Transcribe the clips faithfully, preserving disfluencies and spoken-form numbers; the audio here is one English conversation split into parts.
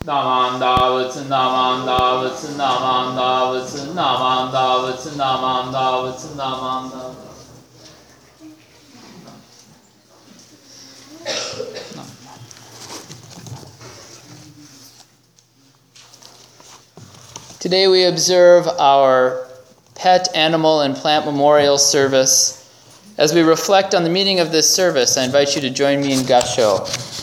Namandavats, Namandavats, Namandavats, Namandavats, Namandavats, Namandavats. Today we observe our pet, animal, and plant memorial service. As we reflect on the meaning of this service, I invite you to join me in Gasho.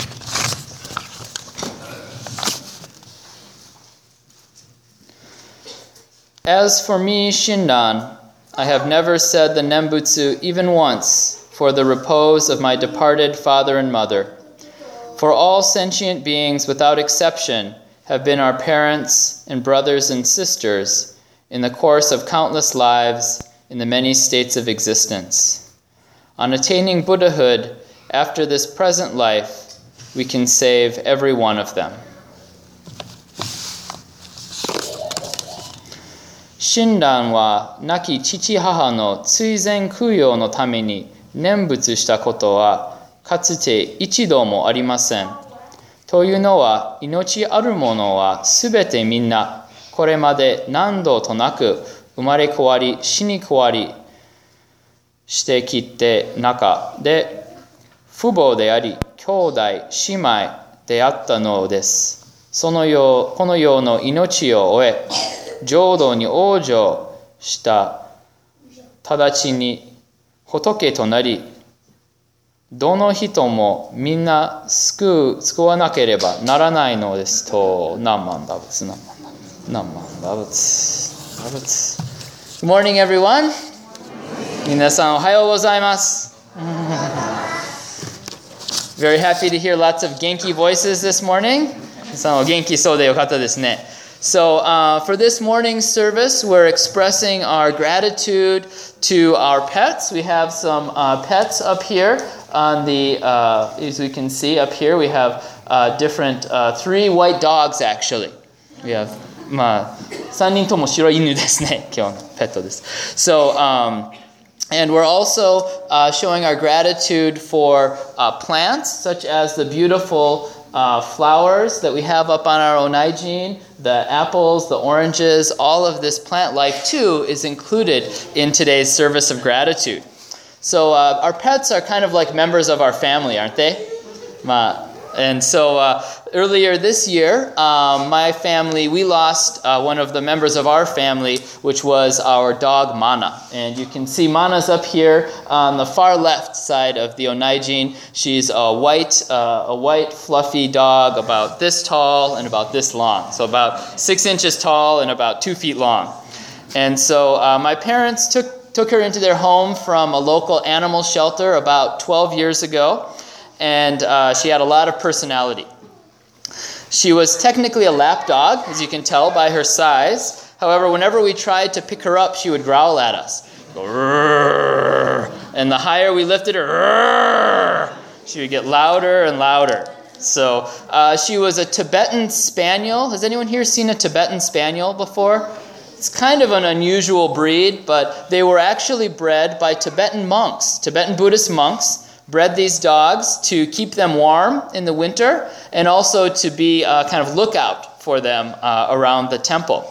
As for me, Shinran, I have never said the Nembutsu even once for the repose of my departed father and mother. For all sentient beings without exception have been our parents and brothers and sisters in the course of countless lives in the many states of existence. On attaining Buddhahood after this present life, we can save every one of them. Shinran wa naki chichi haha no tsuizen kuyo no tame ni nenbutsu shita koto wa katsute ichido mo arimasen. というのは、命あるものはすべてみんな、これまで何度となく生まれ変わり、死に変わりしてきて中で、父母であり、兄弟、姉妹であったのです。そのよう、この世の命を終え、浄土に往生した直ちに仏となり、どの人もみんな救う、救わなければならないのですと、何万打仏、何万打仏、何万打仏、打仏。Good morning, everyone. 皆さんおはようございます。Very happy to hear lots of Genki voices this morning. 皆さんお元気そうでよかったですね。So uh, for this morning's service, we're expressing our gratitude to our pets. We have some uh, pets up here on the, uh, as we can see up here, we have uh, different, uh, three white dogs actually. We have, まあ、さんにんとも白い犬ですね、今日のペットです。So, um, and we're also uh, showing our gratitude for uh, plants, such as the beautiful Uh, flowers that we have up on our onaijin, the apples, the oranges, all of this plant life too is included in today's service of gratitude. So uh, our pets are kind of like members of our family, aren't they? Ma. And so uh, earlier this year, um, my family, we lost uh, one of the members of our family, which was our dog Mana. And you can see Mana's up here on the far left side of the onaijin. She's a white, uh, a white fluffy dog about this tall and about this long. So about six inches tall and about two feet long. And so uh, my parents took, took her into their home from a local animal shelter about twelve years ago. And uh, she had a lot of personality. She was technically a lap dog, as you can tell by her size. However, whenever we tried to pick her up, she would growl at us. Go, and the higher we lifted her, she would get louder and louder. So uh, she was a Tibetan Spaniel. Has anyone here seen a Tibetan Spaniel before? It's kind of an unusual breed, but they were actually bred by Tibetan monks, Tibetan Buddhist monks. Bred these dogs to keep them warm in the winter and also to be a kind of lookout for them uh, around the temple.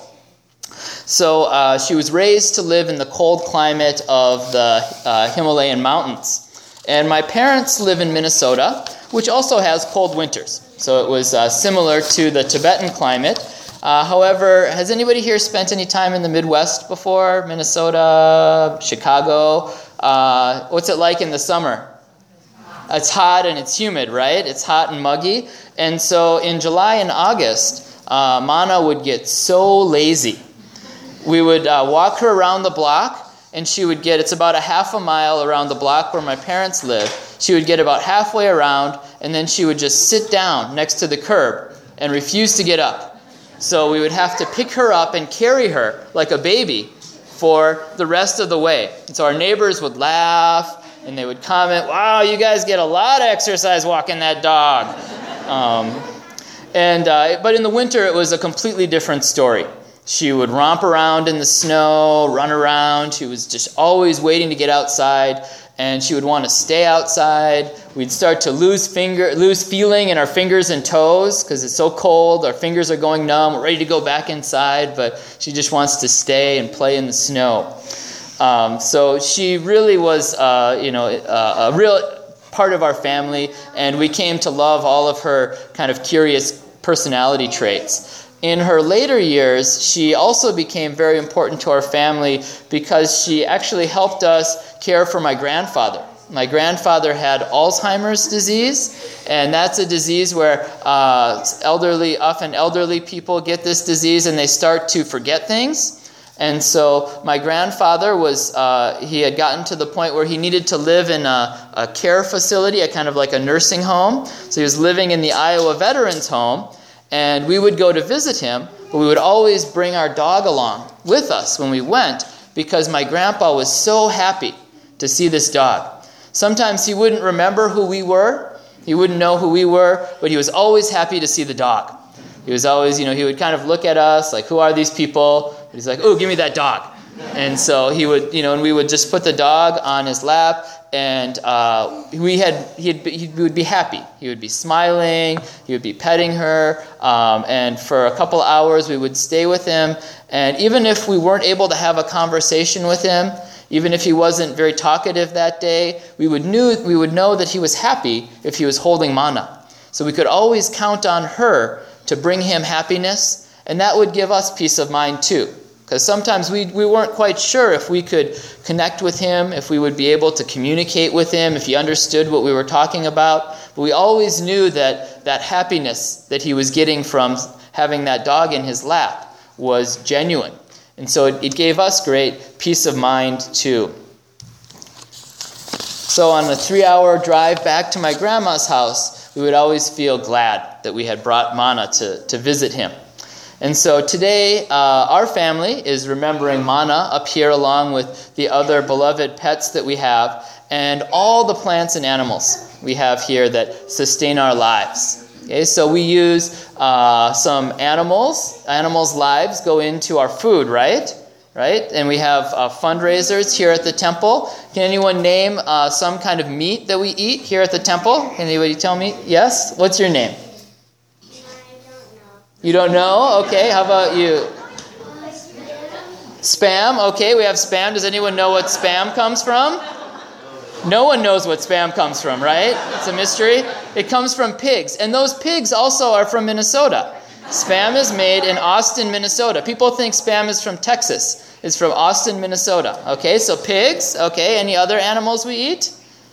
So uh, she was raised to live in the cold climate of the uh, Himalayan mountains. And my parents live in Minnesota, which also has cold winters. So it was uh, similar to the Tibetan climate. Uh, however, has anybody here spent any time in the Midwest before? Minnesota, Chicago? Uh, what's it like in the summer? It's hot and it's humid, right? It's hot and muggy. And so in July and August, uh, Mana would get so lazy. We would uh, walk her around the block, and she would get, it's about a half a mile around the block where my parents live. She would get about halfway around, and then she would just sit down next to the curb and refuse to get up. So we would have to pick her up and carry her like a baby for the rest of the way. And so our neighbors would laugh, and they would comment, wow, you guys get a lot of exercise walking that dog. Um, and uh, But in the winter, it was a completely different story. She would romp around in the snow, run around. She was just always waiting to get outside. and she would want to stay outside. We'd start to lose finger, lose feeling in our fingers and toes because it's so cold. Our fingers are going numb. We're ready to go back inside, but she just wants to stay and play in the snow. Um, so she really was, uh, you know, a, a real part of our family, and we came to love all of her kind of curious personality traits. In her later years, she also became very important to our family because she actually helped us care for my grandfather. My grandfather had Alzheimer's disease, and that's a disease where uh, elderly, often elderly people get this disease and they start to forget things. And so my grandfather was, uh, he had gotten to the point where he needed to live in a, a care facility, a kind of like a nursing home. So he was living in the Iowa Veterans Home, and we would go to visit him, but we would always bring our dog along with us when we went because my grandpa was so happy to see this dog. Sometimes he wouldn't remember who we were. He wouldn't know who we were, but he was always happy to see the dog. He was always, you know, he would kind of look at us like, who are these people? And he's like, oh, give me that dog. And so he would, you know, and we would just put the dog on his lap, and uh, we had, he'd be, he would be happy. He would be smiling. He would be petting her. Um, and for a couple hours, we would stay with him. And even if we weren't able to have a conversation with him, even if he wasn't very talkative that day, we would knew we would know that he was happy if he was holding Mana. So we could always count on her to bring him happiness, and that would give us peace of mind too. Because sometimes we, we weren't quite sure if we could connect with him, if we would be able to communicate with him, if he understood what we were talking about. But we always knew that that happiness that he was getting from having that dog in his lap was genuine. And so it, it gave us great peace of mind too. So on a three-hour drive back to my grandma's house, we would always feel glad that we had brought Mana to, to visit him. And so today, uh, our family is remembering Mana up here along with the other beloved pets that we have and all the plants and animals we have here that sustain our lives. Okay, so we use uh, some animals. Animals' lives go into our food, right? Right? And we have uh, fundraisers here at the temple. Can anyone name uh, some kind of meat that we eat here at the temple? Can anybody tell me? Yes? What's your name? I don't know. You don't know? Okay, how about you? Spam? Okay, we have spam. Does anyone know what spam comes from? No one knows what spam comes from, right? It's a mystery. It comes from pigs. And those pigs also are from Minnesota. Spam is made in Austin, Minnesota. People think spam is from Texas. It's from Austin, Minnesota. Okay, so pigs. Okay, any other animals we eat?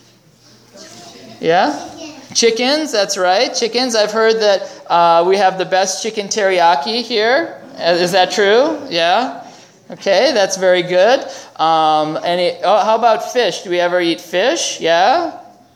Yeah? Chickens, that's right. Chickens. I've heard that uh, we have the best chicken teriyaki here. Is that true? Yeah? Okay, that's very good. Um, any? Oh, how about fish? Do we ever eat fish? Yeah?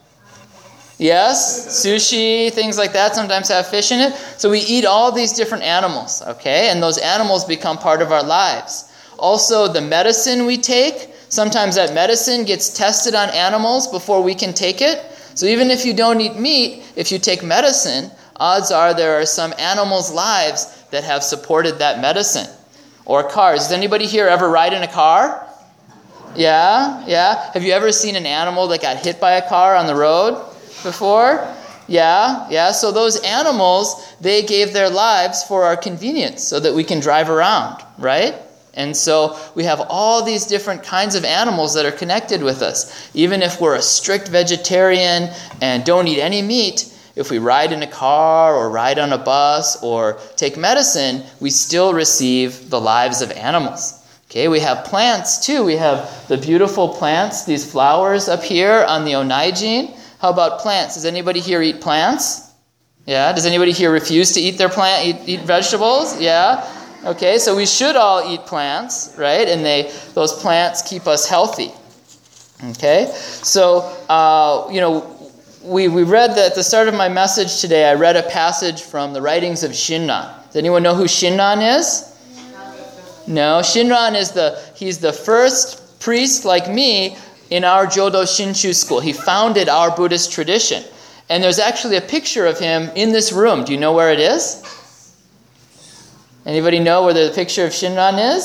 Yes, sushi, things like that sometimes have fish in it. So we eat all these different animals, okay? And those animals become part of our lives. Also, the medicine we take, sometimes that medicine gets tested on animals before we can take it. So even if you don't eat meat, if you take medicine, odds are there are some animals' lives that have supported that medicine. Or cars. Does anybody here ever ride in a car? Yeah? Yeah? Have you ever seen an animal that got hit by a car on the road before? Yeah, yeah. So those animals, they gave their lives for our convenience so that we can drive around, right? And so we have all these different kinds of animals that are connected with us. Even if we're a strict vegetarian and don't eat any meat, if we ride in a car or ride on a bus or take medicine, we still receive the lives of animals. Okay, we have plants too. We have the beautiful plants, these flowers up here on the Oneijin. How about plants? Does anybody here eat plants? Yeah. Does anybody here refuse to eat their plant, eat, eat vegetables? Yeah. Okay, so we should all eat plants, right? And they those plants keep us healthy. Okay, so uh, you know, we we read that at the start of my message today. I read a passage from the writings of Shinran. Does anyone know who Shinran is? No, Shinran is the he's the first priest like me in our Jodo Shinshu school. He founded our Buddhist tradition. And there's actually a picture of him in this room. Do you know where it is? Anybody know where the picture of Shinran is?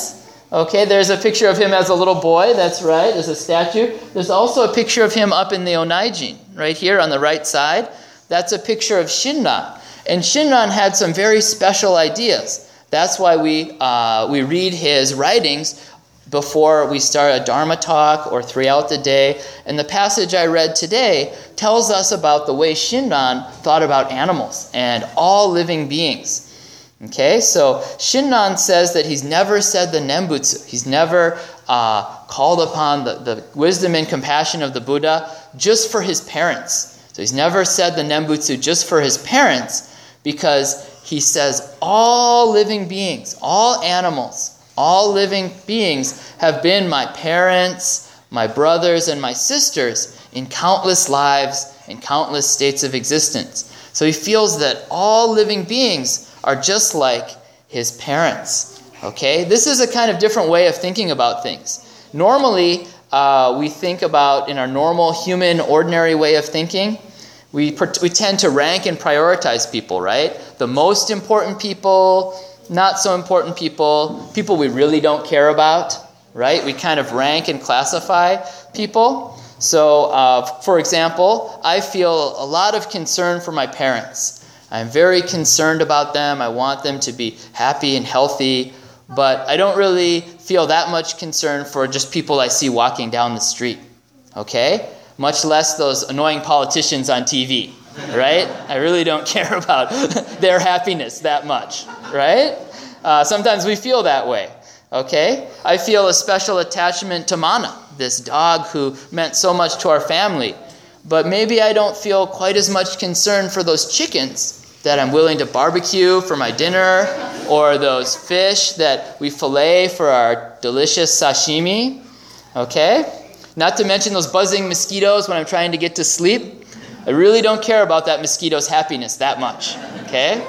Okay, there's a picture of him as a little boy. That's right. There's a statue. There's also a picture of him up in the Onaijin, right here on the right side. That's a picture of Shinran. And Shinran had some very special ideas. That's why we uh, we read his writings before we start a Dharma talk or throughout the day. And the passage I read today tells us about the way Shinran thought about animals and all living beings. Okay, so Shinran says that he's never said the Nembutsu. He's never uh, called upon the, the wisdom and compassion of the Buddha just for his parents. So he's never said the Nembutsu just for his parents, because he says all living beings, all animals, all living beings have been my parents, my brothers, and my sisters in countless lives and countless states of existence. So he feels that all living beings are just like his parents. Okay? This is a kind of different way of thinking about things. Normally, uh, we think about, in our normal human, ordinary way of thinking, we, we tend to rank and prioritize people, right? The most important people, not so important people, people we really don't care about, right? We kind of rank and classify people. So, uh, for example, I feel a lot of concern for my parents. I'm very concerned about them. I want them to be happy and healthy, but I don't really feel that much concern for just people I see walking down the street, okay? Much less those annoying politicians on T V, right? I really don't care about their happiness that much, right? Uh, sometimes we feel that way, okay? I feel a special attachment to Mana, this dog who meant so much to our family, but maybe I don't feel quite as much concern for those chickens that I'm willing to barbecue for my dinner, or those fish that we fillet for our delicious sashimi, okay? Not to mention those buzzing mosquitoes when I'm trying to get to sleep. I really don't care about that mosquito's happiness that much, okay?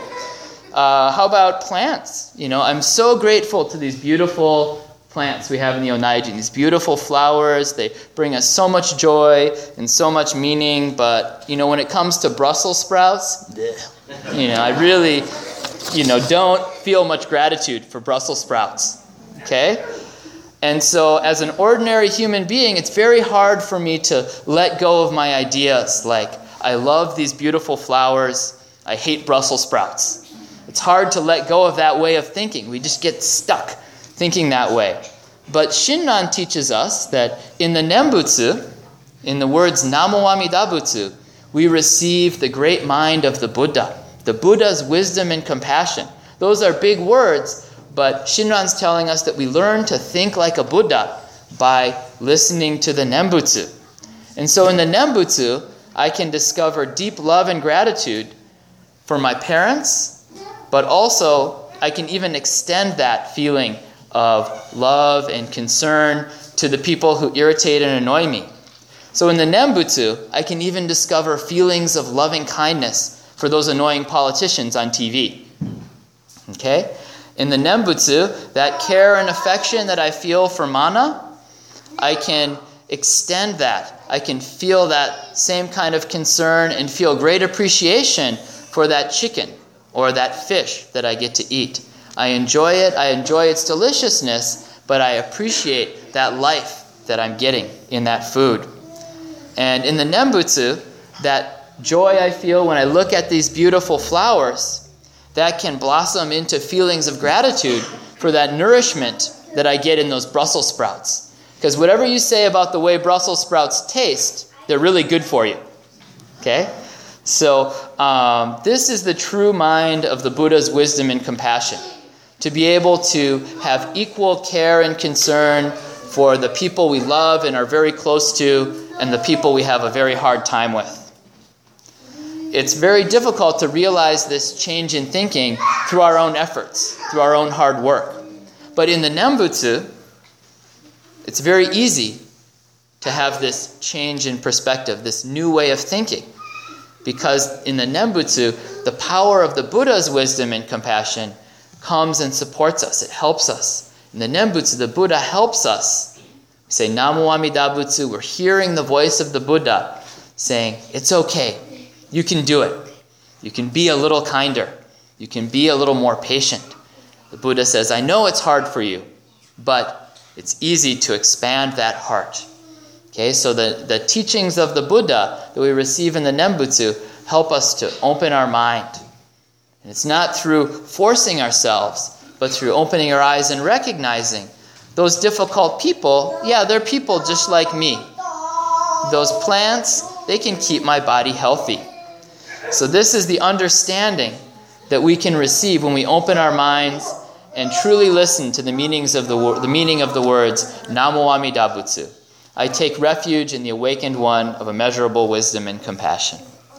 Uh, how about plants? You know, I'm so grateful to these beautiful plants we have in the Onaijin. These beautiful flowers, they bring us so much joy and so much meaning, but, you know, when it comes to Brussels sprouts, bleh. You know, I really, you know, don't feel much gratitude for Brussels sprouts, okay? And so as an ordinary human being, it's very hard for me to let go of my ideas. Like, I love these beautiful flowers. I hate Brussels sprouts. It's hard to let go of that way of thinking. We just get stuck thinking that way. But Shinran teaches us that in the Nembutsu, in the words Namo Amida Butsu, we receive the great mind of the Buddha, the Buddha's wisdom and compassion. Those are big words, but Shinran's telling us that we learn to think like a Buddha by listening to the Nembutsu. And so in the Nembutsu, I can discover deep love and gratitude for my parents, but also I can even extend that feeling of love and concern to the people who irritate and annoy me. So in the Nembutsu, I can even discover feelings of loving kindness for those annoying politicians on T V. Okay? In the Nembutsu, that care and affection that I feel for Mana, I can extend that. I can feel that same kind of concern and feel great appreciation for that chicken or that fish that I get to eat. I enjoy it, I enjoy its deliciousness, but I appreciate that life that I'm getting in that food. And in the Nembutsu, that joy I feel when I look at these beautiful flowers, that can blossom into feelings of gratitude for that nourishment that I get in those Brussels sprouts. Because whatever you say about the way Brussels sprouts taste, they're really good for you. Okay? So um, this is the true mind of the Buddha's wisdom and compassion. To be able to have equal care and concern for the people we love and are very close to, and the people we have a very hard time with. It's very difficult to realize this change in thinking through our own efforts, through our own hard work. But in the Nembutsu, it's very easy to have this change in perspective, this new way of thinking. Because in the Nembutsu, the power of the Buddha's wisdom and compassion comes and supports us. It helps us. In the Nembutsu, the Buddha helps us. We say, Namo Amida Butsu. We're hearing the voice of the Buddha saying, it's okay. You can do it. You can be a little kinder. You can be a little more patient. The Buddha says, I know it's hard for you, but it's easy to expand that heart. Okay, so the, the teachings of the Buddha that we receive in the Nembutsu help us to open our mind. And it's not through forcing ourselves, but through opening our eyes and recognizing those difficult people, yeah, they're people just like me. Those plants, they can keep my body healthy. So this is the understanding that we can receive when we open our minds and truly listen to the meanings of the the meaning of the words Namo Amida Butsu. I take refuge in the awakened one of immeasurable wisdom and compassion.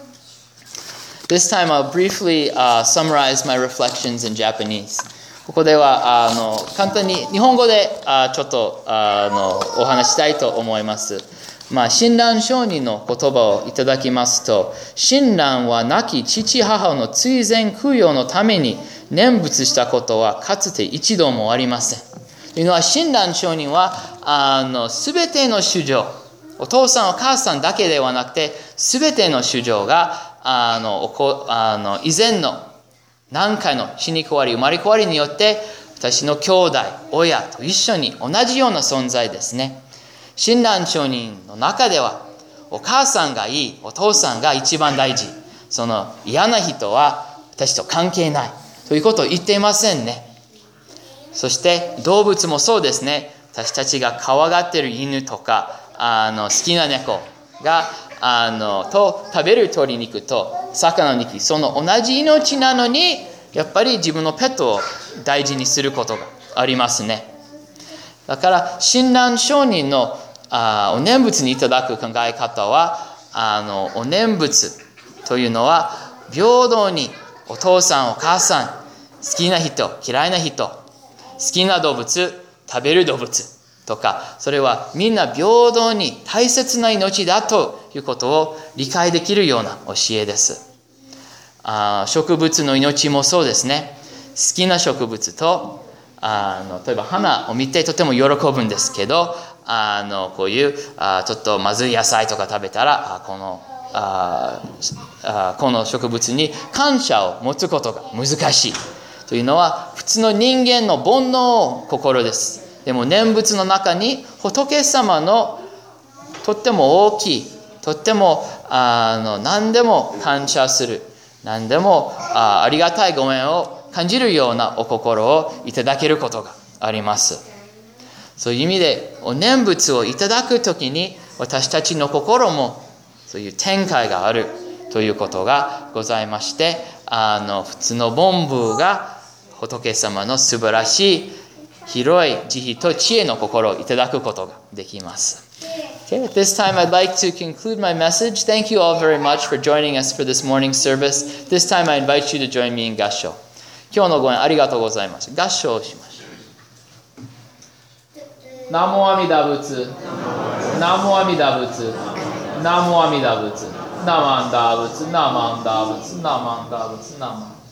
This time I'll briefly uh, summarize my reflections in Japanese. ここではあの簡単に日本語であちょっとあのお話したいと思います。まあ、親鸞上人の言葉をいただきますと、親鸞は亡き父母の追善供養のために念仏したことはかつて一度もありません。というのは、親鸞上人はあの全ての衆生、お父さんお母さんだけではなくて、全ての衆生があのおこあの以前の何回の死に変わり生まれ変わりによって私の兄弟親と一緒に同じような存在ですね。親鸞上人の中ではお母さんがいい、お父さんが一番大事、その嫌な人は私と関係ないということを言っていませんね。そして動物もそうですね。私たちが可愛がっている犬とかあの好きな猫があのと食べる鶏肉と魚肉、その同じ命なのにやっぱり自分のペットを大事にすることがありますね。だから親鸞上人のあお念仏にいただく考え方はあのお念仏というのは平等にお父さんお母さん好きな人嫌いな人好きな動物食べる動物とか、それはみんな平等に大切な命だということを理解できるような教えです。あ植物の命もそうですね。好きな植物とあの例えば花を見てとても喜ぶんですけど、あのこういうあちょっとまずい野菜とか食べたらあこのああこの植物に感謝を持つことが難しいというのは普通の人間の煩悩心です。でも念仏の中に仏様のとっても大きい、とってもあの何でも感謝する、何でも あ, ありがたいご縁を感じるようなお心をいただけることがあります。そういう意味でお念仏をいただくときに私たちの心もそういう展開があるということがございまして、あの普通の凡夫が仏様の素晴らしい広い慈悲と知恵の心をいただくことができます。Okay, at this time I'd like to conclude my message. Thank you all very much for joining us for this morning service. This time I invite you to join me in 合唱。今日のご縁ありがとうございます。合唱をしましょう。ナモアミダ仏、ナモアミダ仏、ナモアミダ仏、ナマンダ仏、ナマンダ仏、ナマンダ仏、ナマンダ仏。